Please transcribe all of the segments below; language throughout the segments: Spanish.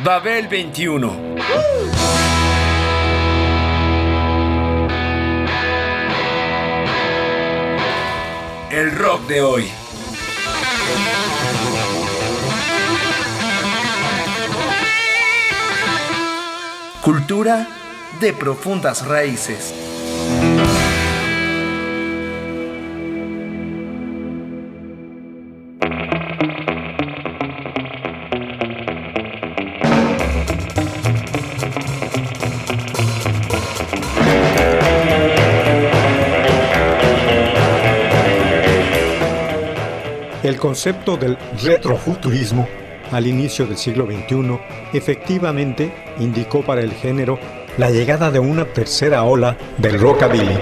Babel 21. El rock de hoy. Cultura de profundas raíces. El concepto del retrofuturismo al inicio del siglo XXI efectivamente indicó para el género la llegada de una tercera ola del rockabilly.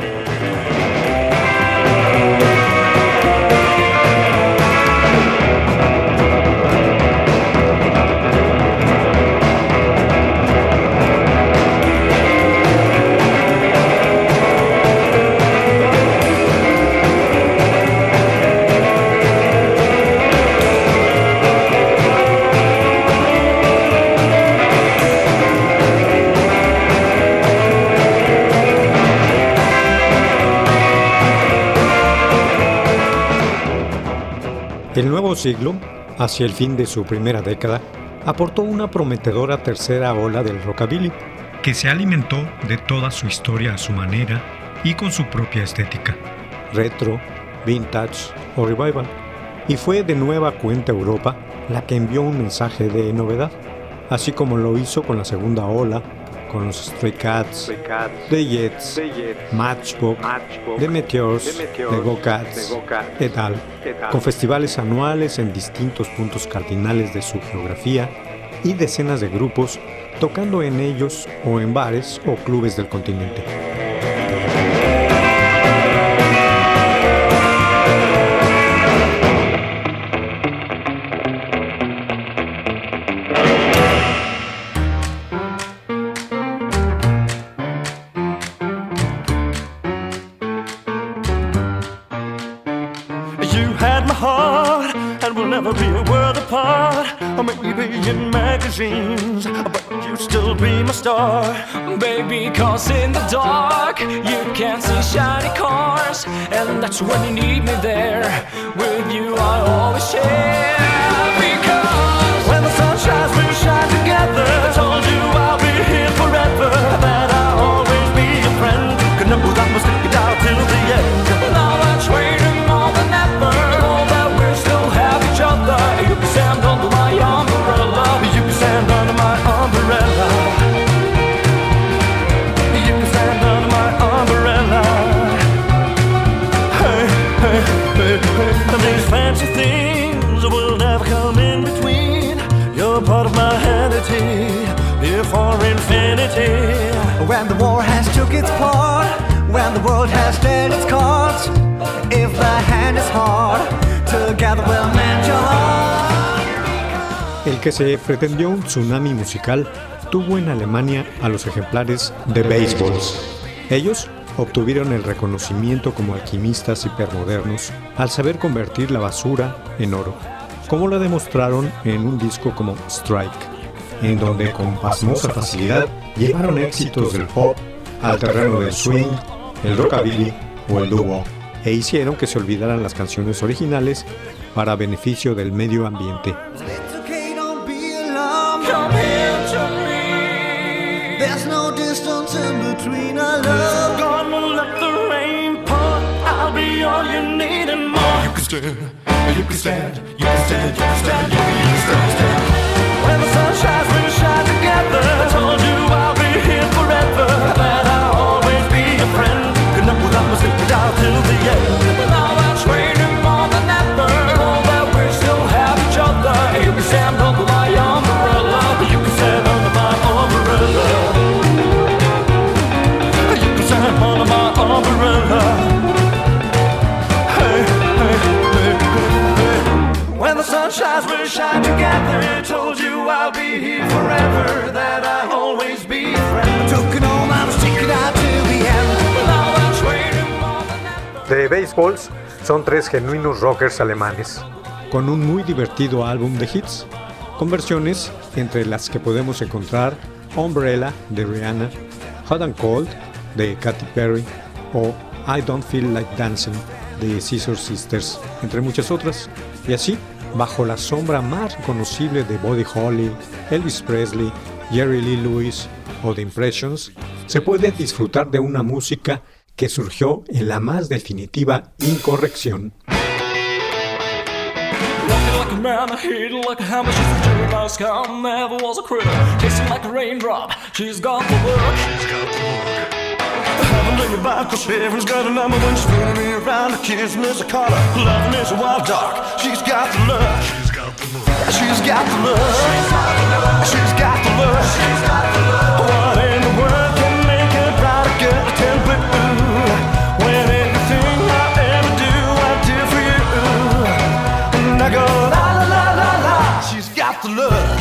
El nuevo siglo, hacia el fin de su primera década, aportó una prometedora tercera ola del rockabilly, que se alimentó de toda su historia a su manera y con su propia estética, retro, vintage o revival, y fue de nueva cuenta Europa la que envió un mensaje de novedad, así como lo hizo con la segunda ola, con los Stray Cats, The Jets, Matchbox, The Meteors, The Go-Cats, et al., con festivales anuales en distintos puntos cardinales de su geografía y decenas de grupos tocando en ellos o en bares o clubes del continente. Be a world apart, or maybe in magazines, but you'd still be my star, baby. Cause in the dark you can't see shiny cars, and that's when you need me there. With you I always share. Because when the sun shines, we shine together. I told you I'll be here forever, that I'll always be your friend. Could know that we'll stick it out till the end. Now that's waiting more than ever. You can stand under my umbrella. You can stand under my umbrella. You can stand under my umbrella. Hey, hey, hey, hey. These fancy things will never come in between. You're part of my entity, here for infinity. When the war has took its part, when the world has dealt its cards, if the hand is hard, together we'll mend your heart. El que se pretendió un tsunami musical tuvo en Alemania a los ejemplares de Baseballs. Ellos obtuvieron el reconocimiento como alquimistas hipermodernos al saber convertir la basura en oro, como lo demostraron en un disco como Strike, en donde con pasmosa facilidad llevaron éxitos del pop al terreno del swing, el rockabilly o el doo-wop, e hicieron que se olvidaran las canciones originales para beneficio del medio ambiente. There's no distance in between our love. Gonna let the rain pour. I'll be all you need and more. You can stand, you can stand, you can stand, you can stand, you can stand. When the sun shines, we'll shine together. I told you I'll be here forever, that I'll always be your friend. Good night, without me, stick it out till the end. Now that's waiting more than ever. Know that we still have each other. You can stand under my umbrella. You can stand under my umbrella. You can stand under my umbrella. Hey, hey, hey, hey. When the sun shines, we'll shine together. I told you I'll be here forever, that I'll always be a friend. Took it all, I'm sticking out till the end. Now that's waiting more than ever. The Baseballs son tres genuinos rockers alemanes, con un muy divertido álbum de hits, con versiones entre las que podemos encontrar Umbrella de Rihanna, Hot and Cold de Katy Perry o I Don't Feel Like Dancing de Scissor Sisters, entre muchas otras. Y así, bajo la sombra más reconocible de Buddy Holly, Elvis Presley, Jerry Lee Lewis o The Impressions, se puede disfrutar de una música que surgió en la más definitiva incorrección. Like a man, I hate it like a hammer. She's a cherry by sky, never was a critter. Tasting like a raindrop, she's got the look. She's got the look. Haven't laid me back, cause heaven's got a number when she's spinning me around. The kiss is a color, loving is a wild dog. She's got the look. She's got the look. She's got the look. She's got the look. She's got the look. What in the world can make a brighter girl tell blue? When everything I ever do, I do for you. And I go la la la la la. She's got the look.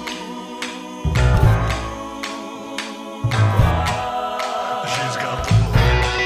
She's got the look.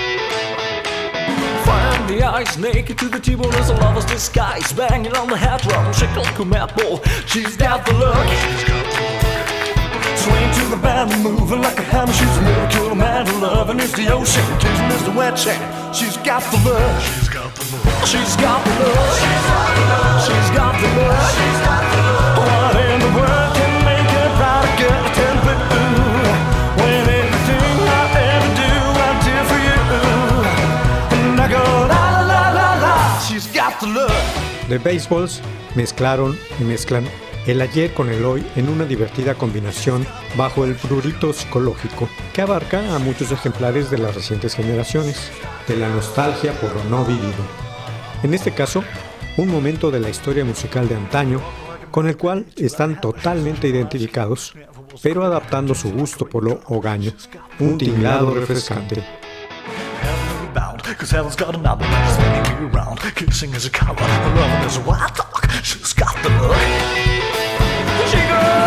Find the eyes naked to the T-bone as a lover's disguise, banging on the head drum, shake like a mad bull. She's got the look. She's got the look. Swing to the band, moving like a hammer. She's a miracle, a man of love, and it's the ocean. Kissing is the wet sand. She's got the look. She's got the look. She's got the look. She's got the look. She's got the look. What in the world can make a brighter girl tell blue? When everything I ever do, I do for you. And I go la la la la la. She's got the look. The Baseballs mezclaron y mezclan el ayer con el hoy en una divertida combinación bajo el prurito psicológico que abarca a muchos ejemplares de las recientes generaciones, de la nostalgia por lo no vivido. En este caso, un momento de la historia musical de antaño con el cual están totalmente identificados, pero adaptando su gusto por lo hogaño, un tinglado refrescante. Cause heaven's got another man spinning you around. Kissing is a coward, loving is a wild dog. She's got the look. She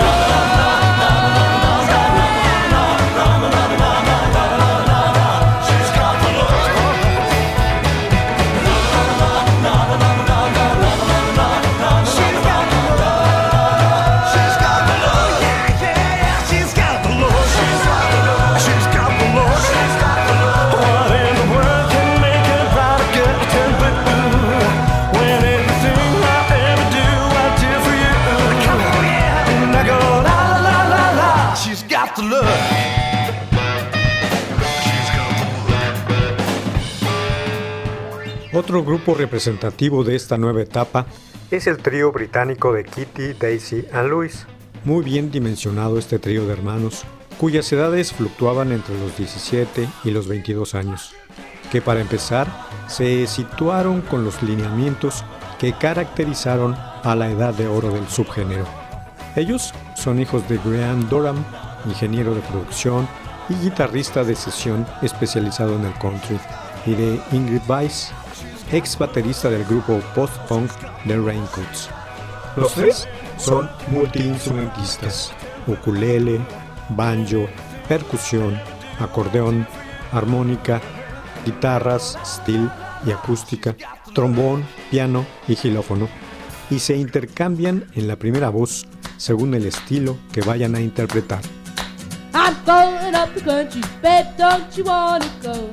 Otro grupo representativo de esta nueva etapa es el trío británico de Kitty, Daisy and Louis. Muy bien dimensionado este trío de hermanos, cuyas edades fluctuaban entre los 17 y los 22 años, que para empezar se situaron con los lineamientos que caracterizaron a la edad de oro del subgénero. Ellos son hijos de Graham Durham, ingeniero de producción y guitarrista de sesión especializado en el country, y de Ingrid Weiss, ex baterista del grupo post-punk The Raincoats. Los tres son multiinstrumentistas: ukulele, banjo, percusión, acordeón, armónica, guitarras, steel y acústica, trombón, piano y xilófono, y se intercambian en la primera voz según el estilo que vayan a interpretar. I'm going up the country, babe, don't you wanna go?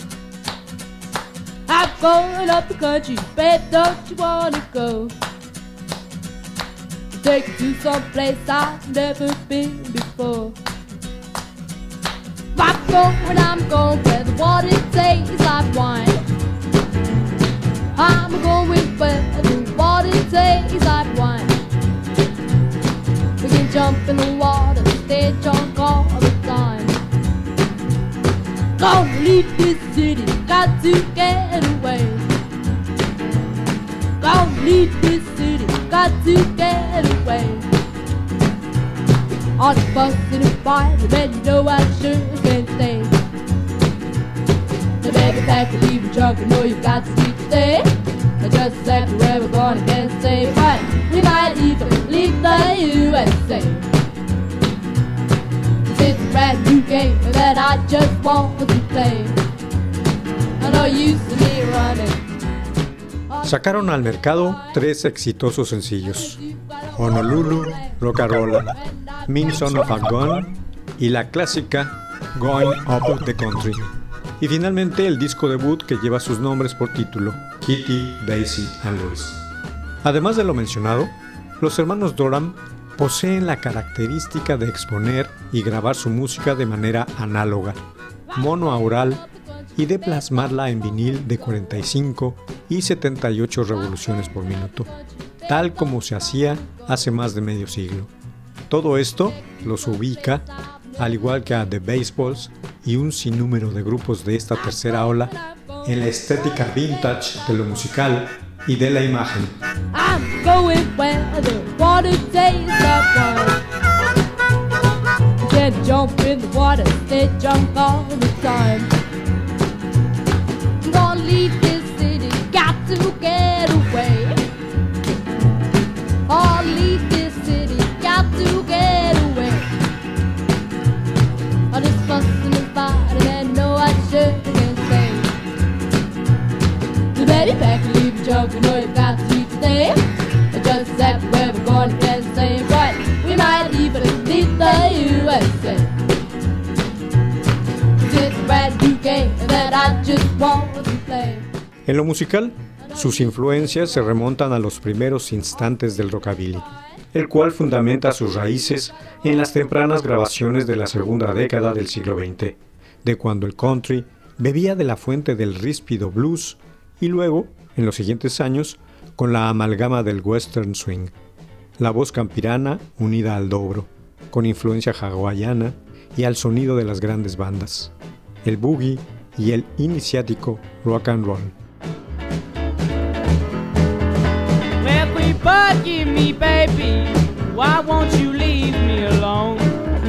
I'm going up the country, babe, don't you wanna go? Take you to some place I've never been before. I'm going where the water tastes like wine. I'm going where the water tastes like wine. We can jump in the water, stay drunk all the time. Gonna leave this city, got to get away. Gonna leave this city, got to get away. On the bus in a fire, man, you know I sure can't stay. The baby pack and leave you drunk, you know you've got to stay. And just like where we're gonna get safe, right? We might even leave the USA. It's a brand new game that I just want to play. I know you used to be running. Sacaron al mercado 3 exitosos sencillos: Honolulu, Rock'n'Rolla, Mean Son of a Gun y la clásica Going Up the Country. Y finalmente el disco debut que lleva sus nombres por título, Kitty, Daisy and Louis. Además de lo mencionado, los hermanos Doran poseen la característica de exponer y grabar su música de manera análoga, monoaural y de plasmarla en vinil de 45 y 78 revoluciones por minuto, tal como se hacía hace más de medio siglo. Todo esto los ubica, al igual que a The Baseballs y un sinnúmero de grupos de esta tercera ola, en la estética vintage de lo musical y de la imagen. I'm going where the water tastes like wine. Said jump in the water, they jump all the time. I'm gonna leave this city, got to get away. I'll leave this city, got to get away. All this fussing and fighting and no I shouldn't say. You better back and leave your junk, you know you got to stay. Just exactly where we're going to get the same. But we might even leave the USA. It's a brand new game that I just want to play. En lo musical, sus influencias se remontan a los primeros instantes del rockabilly, el cual fundamenta sus raíces en las tempranas grabaciones de la segunda década del siglo XX, de cuando el country bebía de la fuente del ríspido blues y luego, en los siguientes años, con la amalgama del western swing, la voz campirana unida al dobro, con influencia hawaiana y al sonido de las grandes bandas, el boogie y el iniciático rock and roll. Well, quit bugging me, baby. Why won't you leave me alone?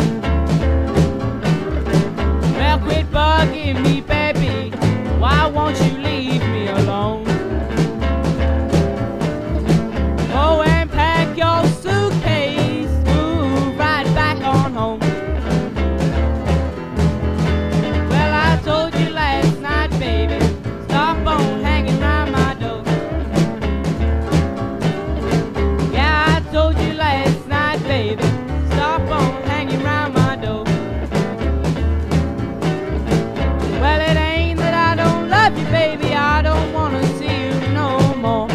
Well, quit bugging me, baby. Why won't you leave me alone? Oh, and pack your suitcase, move right back on home. Well, I told you last night, baby, stop on hanging round my door. Yeah, I told you last night, baby, stop on hanging round my door. Well, it ain't that I don't love you, baby, I don't wanna see you no more.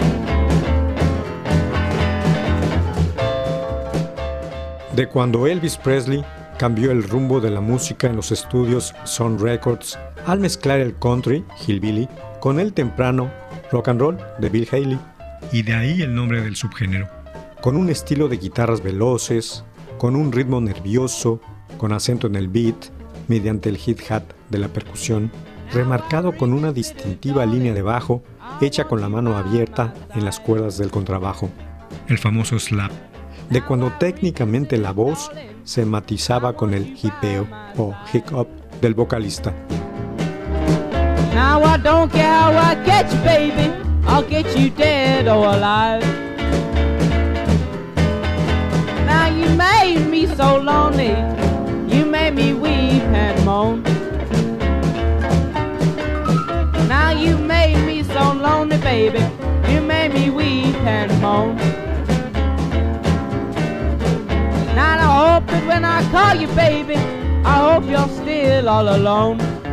De cuando Elvis Presley cambió el rumbo de la música en los estudios Sun Records al mezclar el country, hillbilly, con el temprano rock and roll de Bill Haley, y de ahí el nombre del subgénero, con un estilo de guitarras veloces, con un ritmo nervioso, con acento en el beat, mediante el hi-hat de la percusión, remarcado con una distintiva línea de bajo hecha con la mano abierta en las cuerdas del contrabajo, el famoso slap, de cuando técnicamente la voz se matizaba con el hipeo o hiccup del vocalista. Now I don't care how I get you, baby, I'll get you dead or alive. Now you made me so lonely, you made me weep and moan. Now you made me so lonely, baby, you made me weep and moan. Now I hope that when I call you, baby, I hope you're still all alone.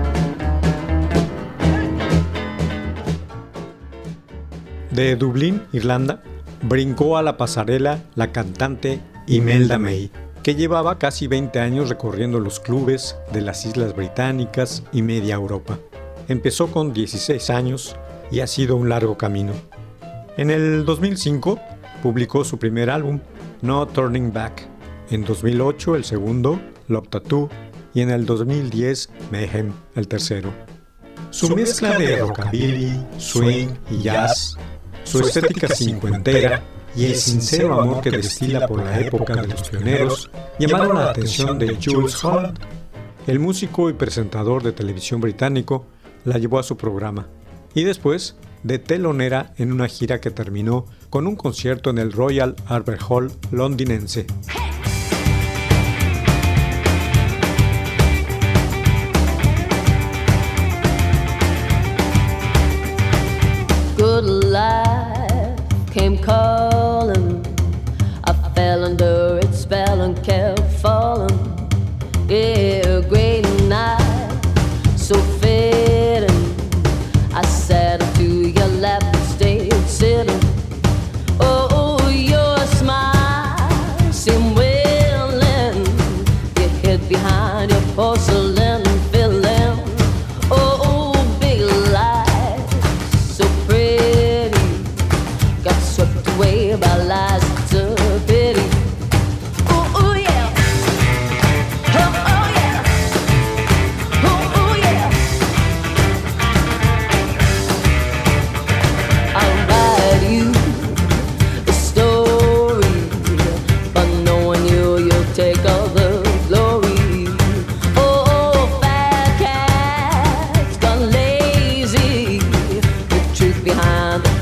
De Dublín, Irlanda, brincó a la pasarela la cantante Imelda May, que llevaba casi 20 años recorriendo los clubes de las Islas Británicas y media Europa. Empezó con 16 años y ha sido un largo camino. En el 2005 publicó su primer álbum, No Turning Back. En 2008 el segundo, Love Tattoo, y en el 2010 Mayhem, el tercero. Su mezcla de rockabilly, swing y jazz, su estética cincuentera y el sincero amor que destila por la época de los pioneros llamaron la atención de Jools Holland. El músico y presentador de televisión británico la llevó a su programa y después de telonera en una gira que terminó con un concierto en el Royal Albert Hall londinense. Good life came calling,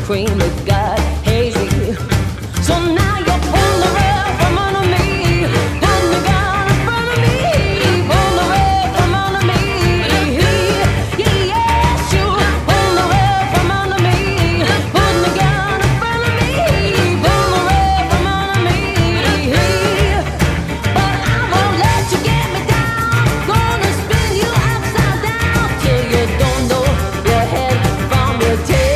cream that got hazy. So now you're pulling the rug from under me, putting the gun in front of me, pulling the rug from under me. Yes, you pulling the rug from under me, putting the gun in front of me, pulling the rug from under me. But I won't let you get me down, gonna spin you upside down till you don't know your head from your tail.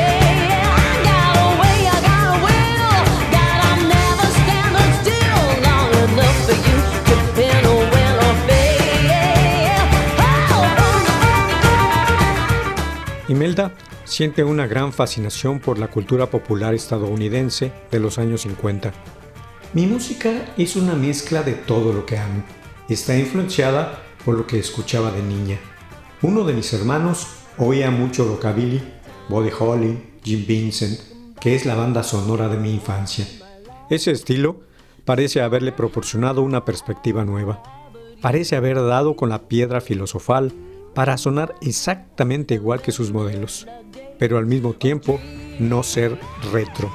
Imelda siente una gran fascinación por la cultura popular estadounidense de los años 50. Mi música es una mezcla de todo lo que amo. Está influenciada por lo que escuchaba de niña. Uno de mis hermanos oía mucho rockabilly, Buddy Holly, Jim Vincent, que es la banda sonora de mi infancia. Ese estilo parece haberle proporcionado una perspectiva nueva. Parece haber dado con la piedra filosofal para sonar exactamente igual que sus modelos, pero al mismo tiempo no ser retro.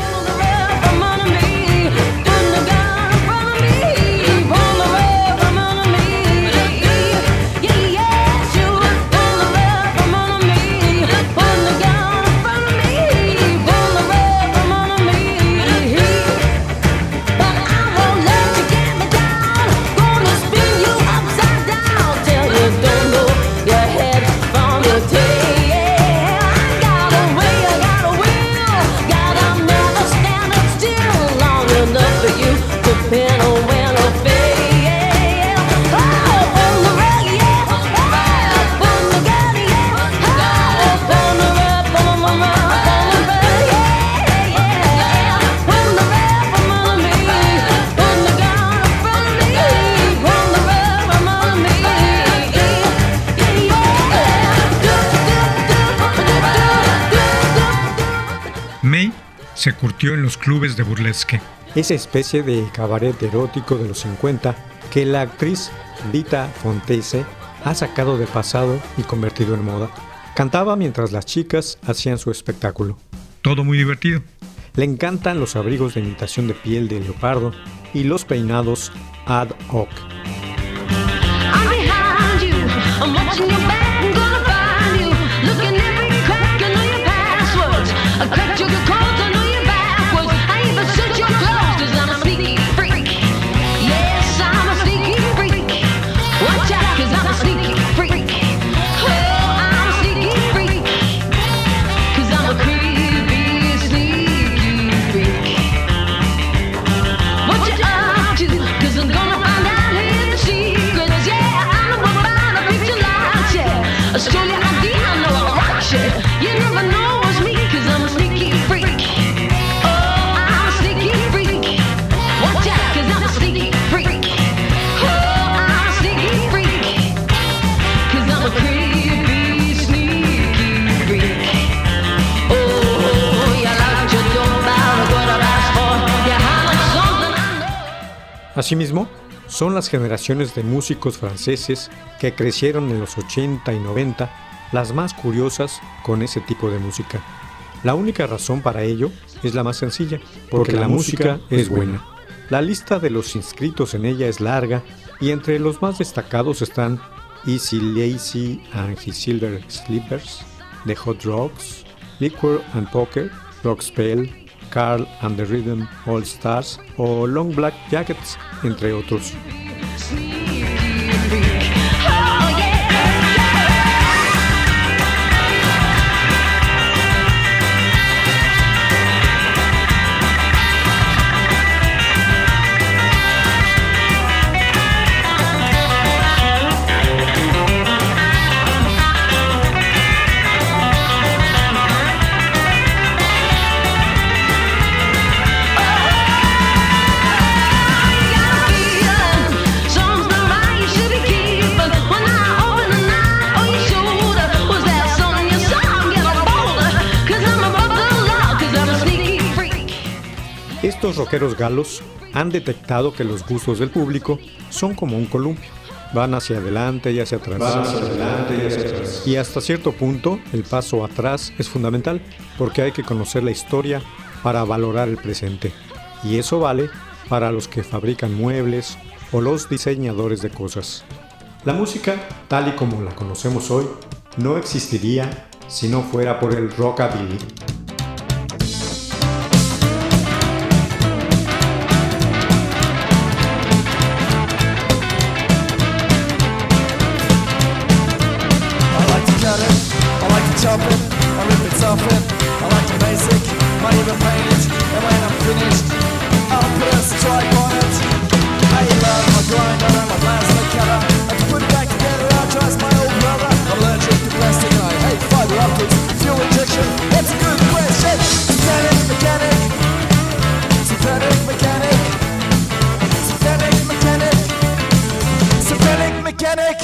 May se curtió en los clubes de burlesque, esa especie de cabaret erótico de los 50 que la actriz Vita Fontese ha sacado del pasado y convertido en moda. Cantaba mientras las chicas hacían su espectáculo. Todo muy divertido. Le encantan los abrigos de imitación de piel de leopardo y los peinados ad hoc. Asimismo, son las generaciones de músicos franceses que crecieron en los 80 y 90 las más curiosas con ese tipo de música. La única razón para ello es la más sencilla, porque la música es buena. La lista de los inscritos en ella es larga y entre los más destacados están Easy Lacy and His Silver Slippers, The Hot Rods, Liquor and Poker, Rockspell, Carl and the Rhythm All Stars o Long Black Jackets, entre otros. Estos rockeros galos han detectado que los gustos del público son como un columpio. van hacia adelante y hacia atrás. Y hasta cierto punto, el paso atrás es fundamental, porque hay que conocer la historia para valorar el presente. Y eso vale para los que fabrican muebles o los diseñadores de cosas. La música, tal y como la conocemos hoy, no existiría si no fuera por el rockabilly. Chop it, I rip it off it. I like the basic, might even paint it. And when I'm finished, I'll put a stripe on it. I love my grinder and my plastic cutter. And to put it back together, I'll trust my old brother. I'm allergic to plastic and I hate fiber optics. Fuel injection, that's a good question. Synthetic mechanic, synthetic mechanic, synthetic mechanic, synthetic mechanic.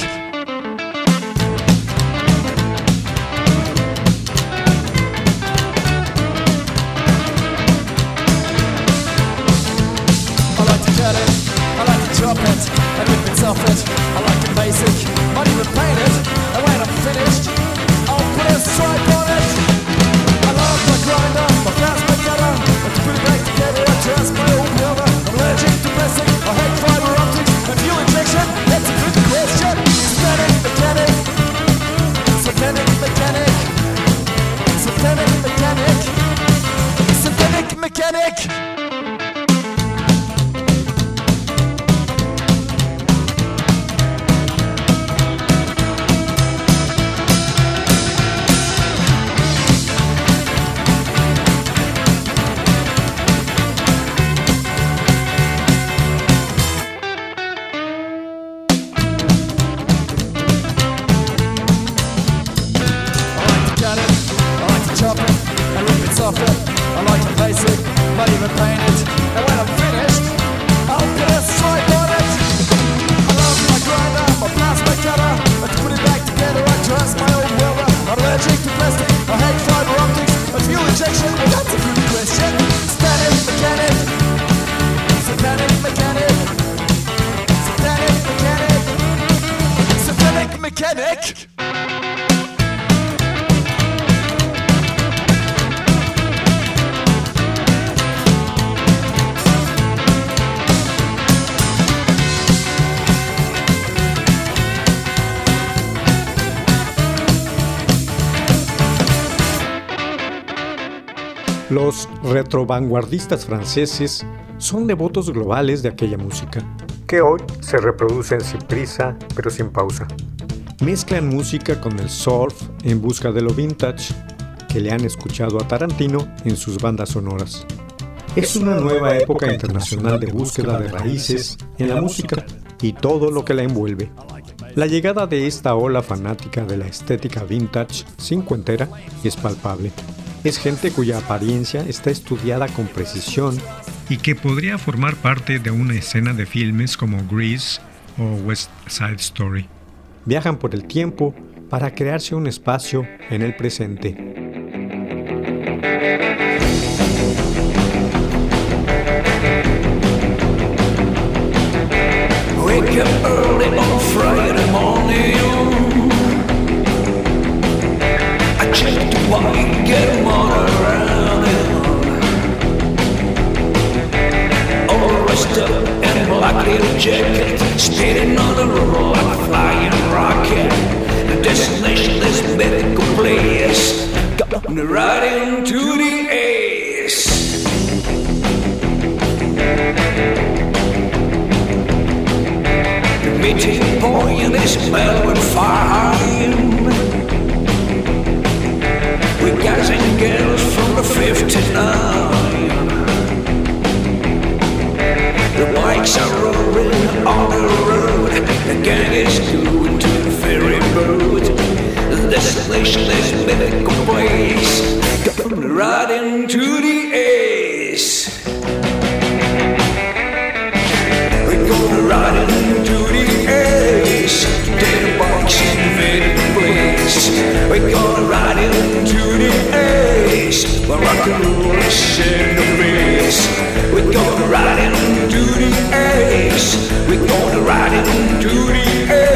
Chop it, and rip it off it. I like the basic, might even paint it. And when I'm finished, I'll put a stripe on it. I love my grinder, my plasma cutter. And to put it back together, I trust my old brother. I'm allergic to plastic, I hate fiber optics. And fuel injection, that's a good question. Synthetic mechanic, synthetic mechanic, synthetic mechanic, synthetic mechanic. I like the basic, might even paint it. And when I'm finished, I'll put a stripe on it. I love my grinder, my plasma cutter. And to put it back together, I trust my old brother. I'm allergic to plastic, I hate fiber optics. And fuel injection, well, that's a good question. Synthetic mechanic, synthetic mechanic, synthetic mechanic, synthetic mechanic. Los retrovanguardistas franceses son devotos globales de aquella música, que hoy se reproducen sin prisa pero sin pausa. Mezclan música con el surf en busca de lo vintage, que le han escuchado a Tarantino en sus bandas sonoras. Es una nueva época internacional de búsqueda de raíces en la música y todo lo que la envuelve. La llegada de esta ola fanática de la estética vintage cincuentera es palpable. Es gente cuya apariencia está estudiada con precisión y que podría formar parte de una escena de filmes como Grease o West Side Story. Viajan por el tiempo para crearse un espacio en el presente. Wake up early on Friday morning. I check the bike, get him on around all dressed up in black little jacket, speeding on the road like a flying rocket. The destination is a medical place, going right into the ace. The meeting point is Melbourne fine. We guys and girls from the 59. The bikes are rolling on the road. The gang is going to the ferry boat. The destination is medical place, going right into the ace. We're going right into the ace. Today the bikes in the medical place. We're going right into the ace. Where rock and roll is in the race. We're going right into the ace. We're going right into the ace.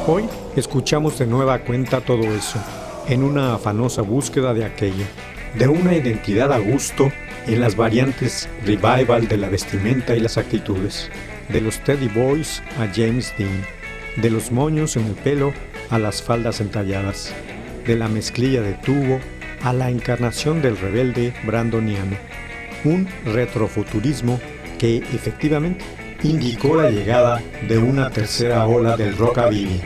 Hoy escuchamos de nueva cuenta todo eso, en una afanosa búsqueda de aquello, de una identidad a gusto en las variantes revival de la vestimenta y las actitudes, de los Teddy Boys a James Dean, de los moños en el pelo a las faldas entalladas, de la mezclilla de tubo a la encarnación del rebelde brandoniano, un retrofuturismo que efectivamente indicó la llegada de una tercera ola del rockabilly.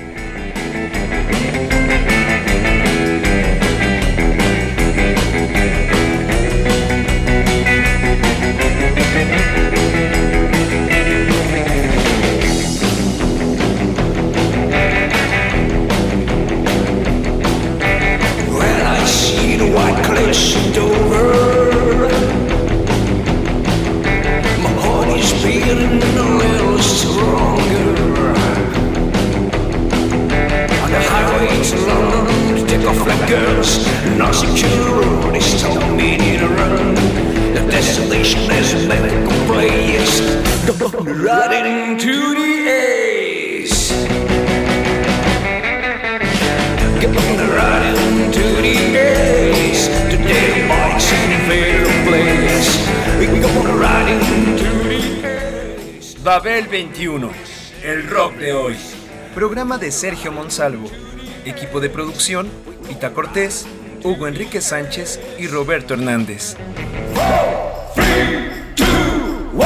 Babel 21, el rock de hoy. Programa de Sergio Monsalvo. Equipo de producción, Pita Cortés, Hugo Enrique Sánchez y Roberto Hernández. 3, 2, 1,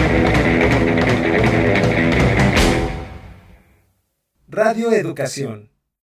Radio Educación.